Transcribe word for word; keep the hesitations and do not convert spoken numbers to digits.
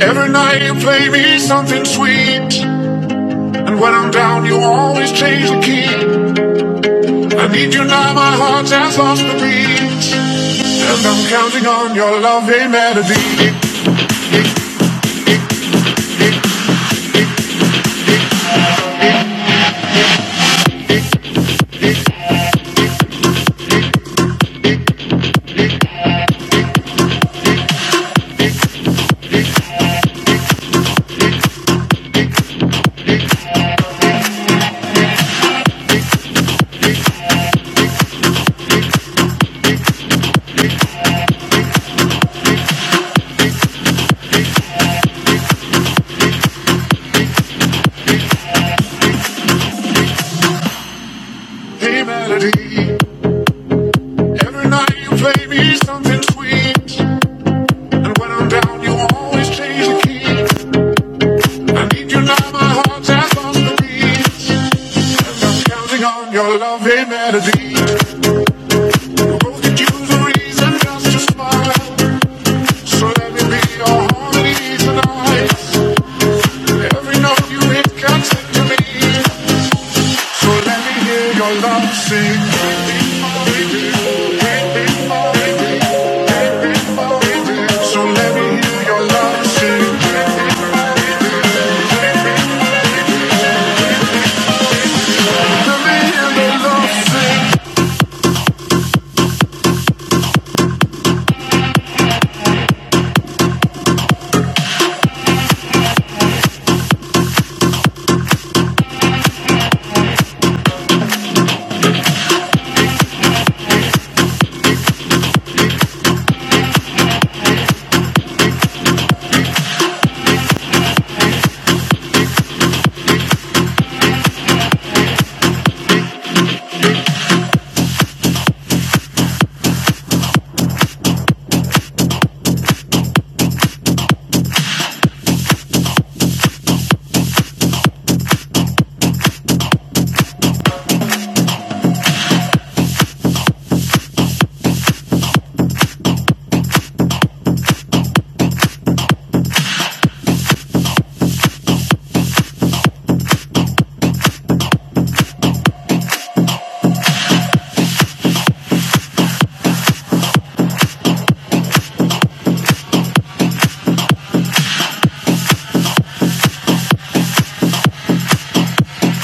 Every night you play me something sweet, and when I'm down you always change the key. I need you now, my heart has lost the beat, and I'm counting on your lovely melody. Every night you play me something sweet, and when I'm down you always change the key. I need you now, my heart has lost the beat, and I'm counting on your lovely melody. We both could use a reason just to smile, so let me be your harmony tonight. Every note you hit comes to me, so let me hear your love sing.